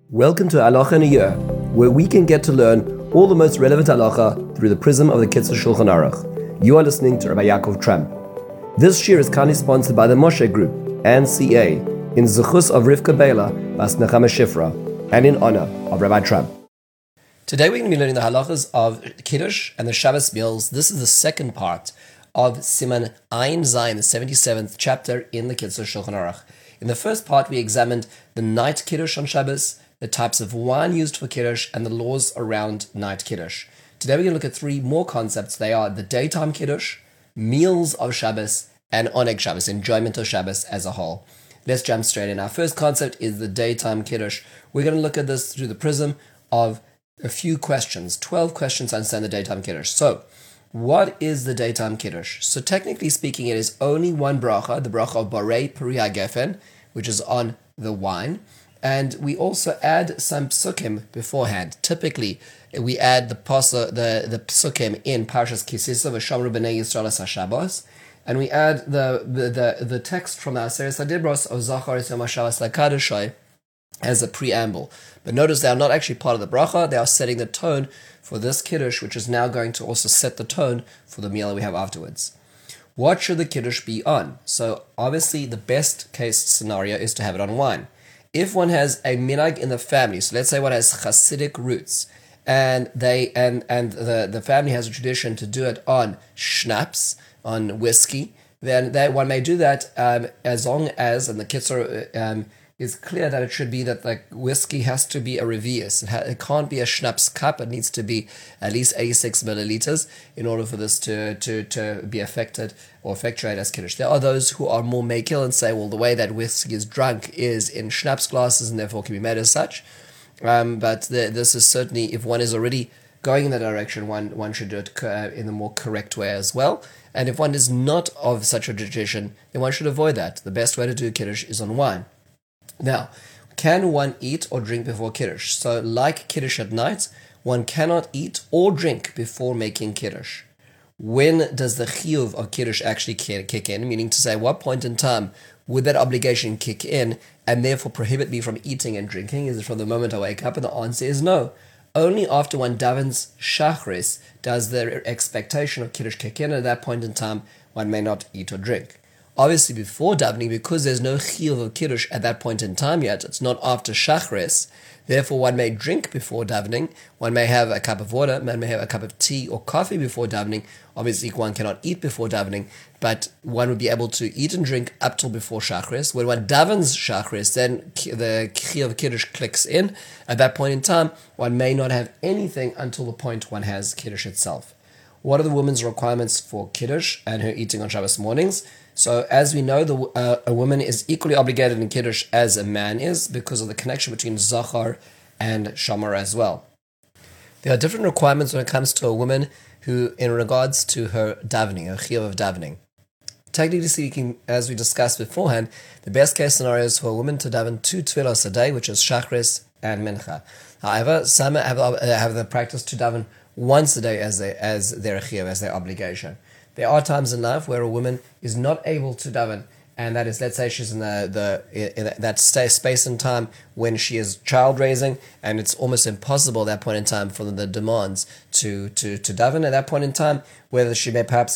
Welcome to Halacha in a Year, where we can get to learn all the most relevant halacha through the prism of the Kitzur Shulchan Aruch. You are listening to Rabbi Yaakov Tramp. This year is kindly sponsored by the Moshe Group and CA in Zechus of Rivka Bela Bas Nechama Shifra and in honor of Rabbi Tramp. Today we're going to be learning the halachas of Kiddush and the Shabbos meals. This is the second part of Siman Ayin Zayin, the 77th chapter in the Kitzur Shulchan Aruch. In the first part we examined the night Kiddush on Shabbos, the types of wine used for Kiddush, and the laws around night Kiddush. Today we're going to look at three more concepts. They are the daytime Kiddush, meals of Shabbos, and Oneg Shabbos, enjoyment of Shabbos as a whole. Let's jump straight in. Our first concept is the daytime Kiddush. We're going to look at this through the prism of a few questions, 12 questions to understand the daytime Kiddush. So, what is the daytime Kiddush? So technically speaking, it is only one bracha, the bracha of Borei Peri HaGefen, which is on the wine. And we also add some psukim beforehand. Typically, we add the psukim in Parshas Kisisa, V'shamru b'nei Yisrael es HaShabbos, and we add the text from the Aseret HaDibros of Zachar es Yom HaShabbos LaKadoshai as a preamble. But notice they are not actually part of the bracha, they are setting the tone for this Kiddush, which is now going to also set the tone for the meal that we have afterwards. What should the Kiddush be on? So obviously the best case scenario is to have it on wine. If one has a minhag in the family, so let's say one has Hasidic roots, and the family has a tradition to do it on schnapps, on whiskey, then one may do that as long as, and the Kitzur is clear that it should be that the whiskey has to be a revius. It can't be a schnapps cup. It needs to be at least 86 milliliters in order for this to be affected or effectuate as Kiddush. There are those who are more makil and say, well, the way that whiskey is drunk is in schnapps glasses and therefore can be made as such. But this is certainly, if one is already going in that direction, one should do it in the more correct way as well. And if one is not of such a tradition, then one should avoid that. The best way to do Kiddush is on wine. Now, can one eat or drink before Kiddush? So, like Kiddush at night, one cannot eat or drink before making Kiddush. When does the chiyuv of Kiddush actually kick in? Meaning to say, what point in time would that obligation kick in and therefore prohibit me from eating and drinking? Is it from the moment I wake up? And the answer is no. Only after one davens shachris does the expectation of Kiddush kick in, and at that point in time, one may not eat or drink. Obviously, before davening, because there's no chiyuv of Kiddush at that point in time yet, it's not after Shachris, therefore one may drink before davening, one may have a cup of water, one may have a cup of tea or coffee before davening. Obviously, one cannot eat before davening, but one would be able to eat and drink up till before Shachris. When one davens Shachris, then the chiyuv of Kiddush clicks in. At that point in time, one may not have anything until the point one has Kiddush itself. What are the woman's requirements for Kiddush and her eating on Shabbos mornings? So, as we know, a woman is equally obligated in Kiddush as a man is because of the connection between Zachar and Shamar as well. There are different requirements when it comes to a woman who, in regards to her davening, her chiyuv of davening. Technically speaking, as we discussed beforehand, the best case scenario is for a woman to daven 2 tefillos a day, which is Shachris and Mincha. However, some have the practice to daven once a day as their chiyuv, as their obligation. There are times in life where a woman is not able to daven, and that is, let's say she's in that space and time when she is child raising, and it's almost impossible at that point in time for the demands to daven at that point in time, whether she may perhaps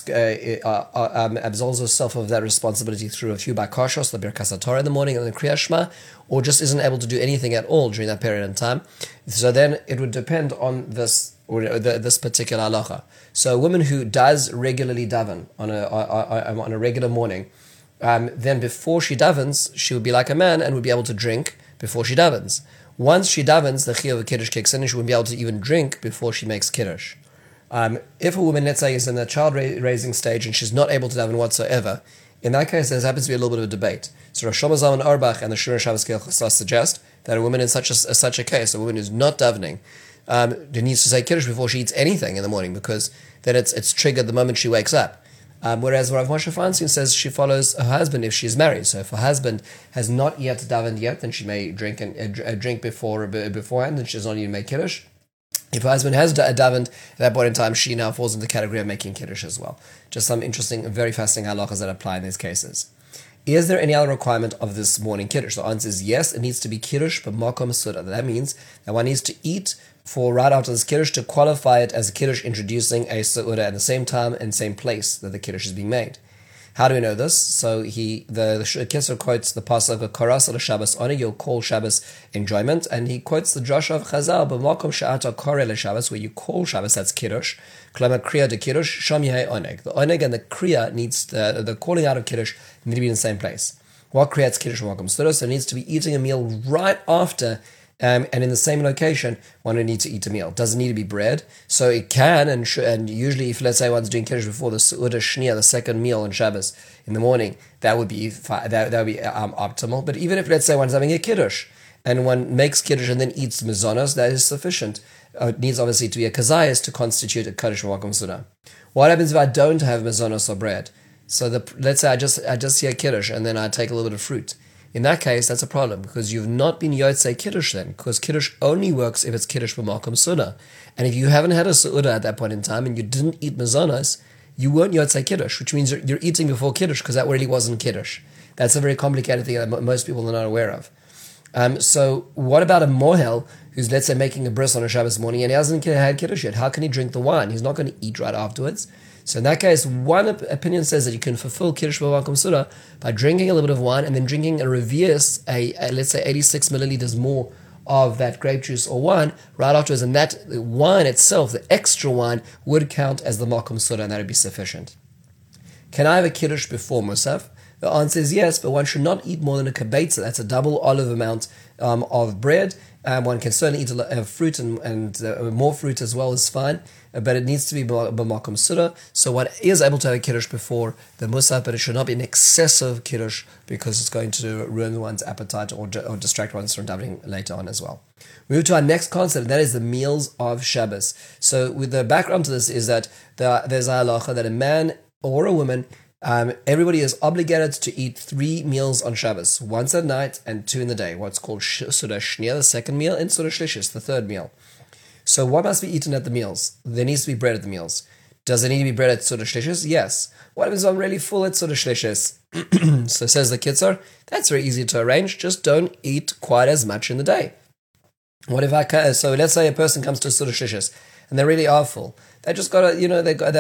absolves herself of that responsibility through a few bakashos, the Birkas HaTorah in the morning and the Kriyas Shema, or just isn't able to do anything at all during that period of time. So then it would depend on this particular halacha. So a woman who does regularly daven on a regular morning, then before she davens, she would be like a man and would be able to drink before she davens. Once she davens, the chiyuv of Kiddush kicks in and she wouldn't be able to even drink before she makes Kiddush. If a woman, let's say, is in the child raising stage and she's not able to daven whatsoever, in that case, there happens to be a little bit of a debate. So Rosh Shlomo Zalman Auerbach and the Shir Shabbos Kehilchos suggest that a woman in such a case, a woman who's not davening, needs to say Kiddush before she eats anything in the morning, because then it's triggered the moment she wakes up. Whereas Rav Moshe Feinstein says she follows her husband if she's married. So if her husband has not yet davened yet, then she may drink beforehand, and she does not even make Kiddush. If her husband has davened, at that point in time, she now falls into the category of making Kiddush as well. Just some interesting, very fascinating halachas that apply in these cases. Is there any other requirement of this morning Kiddush? The answer is yes, it needs to be Kiddush b'makom suda. That means that one needs to eat for right after this Kiddush to qualify it as a Kiddush introducing a Su'udah at the same time and same place that the Kiddush is being made. How do we know this? So the Kitzur quotes the pasuk of Karas al Shabbos honor, you'll call Shabbos enjoyment, and he quotes the Josh of Chazal, b'makom she'ata koreh leShabbos, where you call Shabbos, that's Kiddush. Klama kriya de Kiddush, sham yehei oneg. The oneg and the kriya needs the calling out of Kiddush need to be in the same place. What creates Kiddush b'makom suda? So it needs to be eating a meal right after. And in the same location, one would need to eat a meal. It doesn't need to be bread. So it can, and usually if, let's say, one's doing Kiddush before the Su'udah Shnia, the second meal on Shabbos in the morning, that would be optimal. But even if, let's say, one's having a Kiddush, and one makes Kiddush and then eats Mizonos, that is sufficient. It needs, obviously, to be a Kazayas to constitute a Kiddush B'makom Suda. What happens if I don't have Mizonos or bread? So let's say I just see a Kiddush, and then I take a little bit of fruit. In that case, that's a problem, because you've not been Yotzei Kiddush then, because Kiddush only works if it's Kiddush b'makom Suda. And if you haven't had a Su'udah at that point in time, and you didn't eat Mazonos, you weren't Yotzei Kiddush, which means you're eating before Kiddush, because that really wasn't Kiddush. That's a very complicated thing that most people are not aware of. So what about a Mohel, who's, let's say, making a bris on a Shabbos morning, and he hasn't had Kiddush yet? How can he drink the wine? He's not going to eat right afterwards. So in that case, one opinion says that you can fulfill Kiddush b'makom suda by drinking a little bit of wine and then drinking a revius, let's say 86 milliliters more of that grape juice or wine right afterwards, and that wine itself, the extra wine, would count as the makom suda, and that would be sufficient. Can I have a Kiddush before Musaf? The answer is yes, but one should not eat more than a kibetza. That's a double olive amount of bread. One can certainly eat fruit and more fruit as well is fine, but it needs to be b'makom suda. So one is able to have a Kiddush before the Musaf, but it should not be an excessive Kiddush because it's going to ruin one's appetite or distract ones from davening later on as well. We move to our next concept, and that is the meals of Shabbos. So with the background to this is that there's a halacha that a man or a woman, everybody is obligated to eat 3 meals on Shabbos, once at night and 2 in the day. What's called Suda Shnia, the second meal, and Suda Shlishis, the third meal. So what must be eaten at the meals? There needs to be bread at the meals. Does there need to be bread at Suda Shlishis? Yes. What if I'm really full at Suda Shlishis? So says the Kitzur, that's very easy to arrange. Just don't eat quite as much in the day. What if so let's say a person comes to Suda Shlishis and they really are full. They just got they got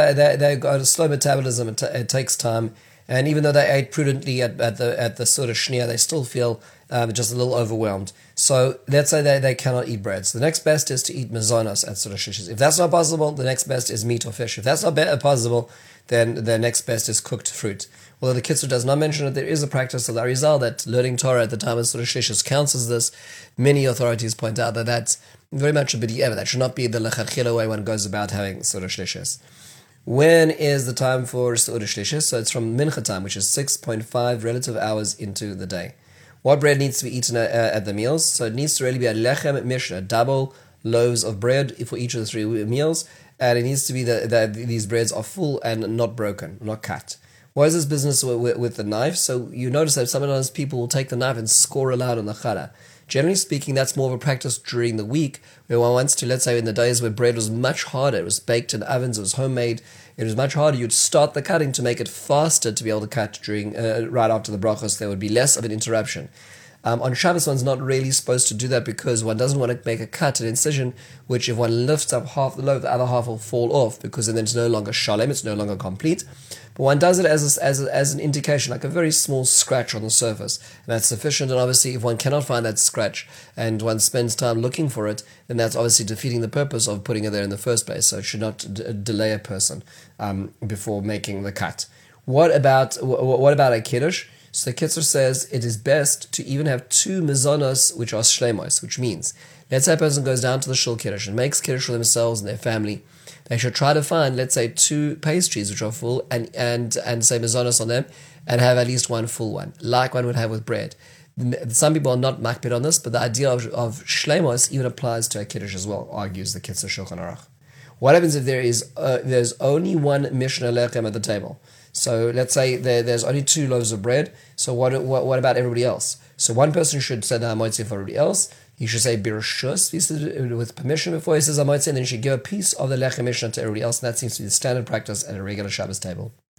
a slow metabolism. It takes time, and even though they ate prudently at the sort of shnia, they still feel just a little overwhelmed. So let's say they cannot eat bread. So the next best is to eat mazonos at sort of shishis. If that's not possible, the next best is meat or fish. If that's not possible, then the next best is cooked fruit. Although the Kitzur does not mention that there is a practice of the Arizal that learning Torah at the time of sort of shishis counts as this. Many authorities point out that that's very much a b'di'eva. That should not be the lechatchila way one goes about having Suda Shlishis. When is the time for Suda Shlishis? So it's from mincha time, which is 6.5 relative hours into the day. What bread needs to be eaten at the meals? So it needs to really be a lechem mishna, double loaves of bread for each of the 3 meals, and it needs to be that these breads are full and not broken, not cut. What is this business with the knife? So you notice that sometimes people will take the knife and score aloud on the challah. Generally speaking, that's more of a practice during the week, where one wants to, let's say in the days where bread was much harder, it was baked in ovens, it was homemade, it was much harder, you'd start the cutting to make it faster to be able to cut during right after the brachos. There would be less of an interruption. On Shabbos, one's not really supposed to do that because one doesn't want to make a cut, an incision, which if one lifts up half the loaf, the other half will fall off because then it's no longer shalem, it's no longer complete. But one does it as an indication, like a very small scratch on the surface. And that's sufficient. And obviously, if one cannot find that scratch and one spends time looking for it, then that's obviously defeating the purpose of putting it there in the first place. So it should not delay a person before making the cut. What about a kiddush? So the Kitzur says it is best to even have 2 mizonos, which are shlemos, which means, let's say a person goes down to the shul kiddush and makes kiddush for themselves and their family. They should try to find, let's say, 2 pastries which are full and say mizonos on them, and have at least 1 full one, like one would have with bread. Some people are not makpid on this, but the idea of shlemos even applies to a kiddush as well, argues the Kitzur Shulchan Aruch. What happens if there's only 1 mishnah lechem at the table? So let's say there's only 2 loaves of bread. So what about everybody else? So one person should say the hamotzi for everybody else. He should say birshus with permission before he says hamotzi, and then he should give a piece of the lechem mishnah to everybody else. And that seems to be the standard practice at a regular Shabbos table.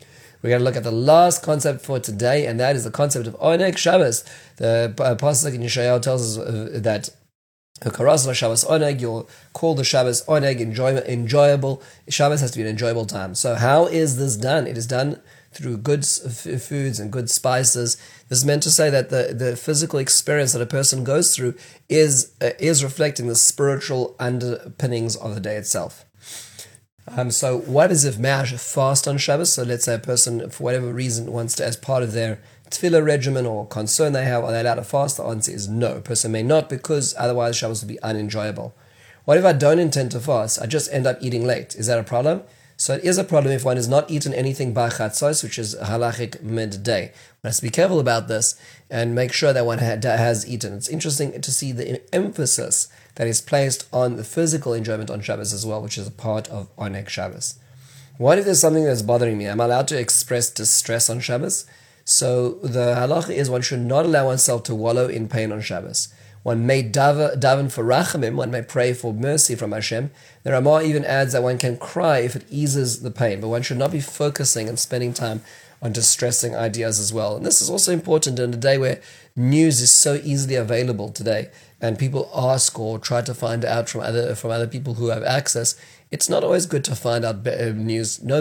We're going to look at the last concept for today, and that is the concept of Oneg Shabbos. The Pasuk in Yeshayahu tells us that Shabbos Oneg, you'll call the Shabbos Oneg, enjoyable. Shabbos has to be an enjoyable time. So how is this done? It is done through good foods and good spices. This is meant to say that the physical experience that a person goes through is reflecting the spiritual underpinnings of the day itself. So what is if Ma'ash fast on Shabbos? So let's say a person, for whatever reason, wants to, as part of their tefillah regimen or concern they have, are they allowed to fast? The answer is no. A person may not, because otherwise Shabbos would be unenjoyable. What if I don't intend to fast? I just end up eating late. Is that a problem? So it is a problem if one has not eaten anything by chatzos, which is halachic midday. One has to be careful about this and make sure that one has eaten. It's interesting to see the emphasis that is placed on the physical enjoyment on Shabbos as well, which is a part of Oneg Shabbos. What if there's something that's bothering me? Am I allowed to express distress on Shabbos? So the halacha is one should not allow oneself to wallow in pain on Shabbos. One may daven for rachamim, one may pray for mercy from Hashem. The Ramah even adds that one can cry if it eases the pain, but one should not be focusing and spending time on distressing ideas as well. And this is also important in a day where news is so easily available today, and people ask or try to find out from other people who have access. It's not always good to find out news. No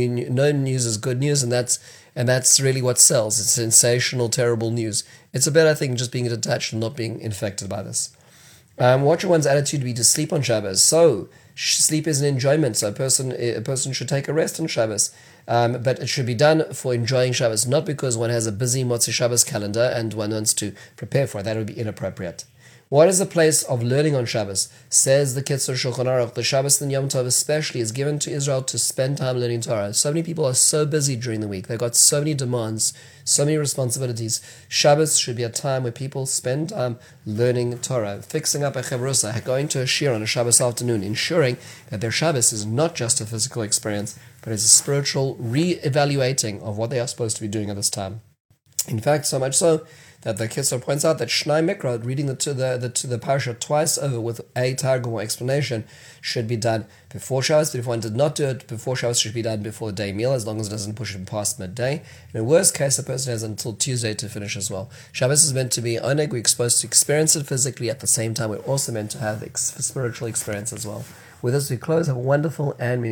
news is good news, and that's really what sells. It's sensational, terrible news. It's a better thing just being detached and not being infected by this. What should one's attitude be to sleep on Shabbos? So sleep is an enjoyment. So a person should take a rest on Shabbos. But it should be done for enjoying Shabbos, not because one has a busy Motzei Shabbos calendar and one wants to prepare for it. That would be inappropriate. What is the place of learning on Shabbos? Says the Kitzur Shulchan Aruch, the Shabbos and Yom Tov especially is given to Israel to spend time learning Torah. So many people are so busy during the week. They've got so many demands, so many responsibilities. Shabbos should be a time where people spend time learning Torah, fixing up a chavrusa, going to a shir on a Shabbos afternoon, ensuring that their Shabbos is not just a physical experience, but is a spiritual re-evaluating of what they are supposed to be doing at this time. In fact, so much so that the Kitzur points out that Shnai Mikra, reading the parasha twice over with a targum or explanation, should be done before Shabbos. But if one did not do it before Shabbos, it should be done before the day meal, as long as it doesn't push it past midday. In the worst case, a person has until Tuesday to finish as well. Shabbos is meant to be oneg. We're supposed to experience it physically. At the same time, we're also meant to have spiritual experience as well. With this, we close. Have a wonderful and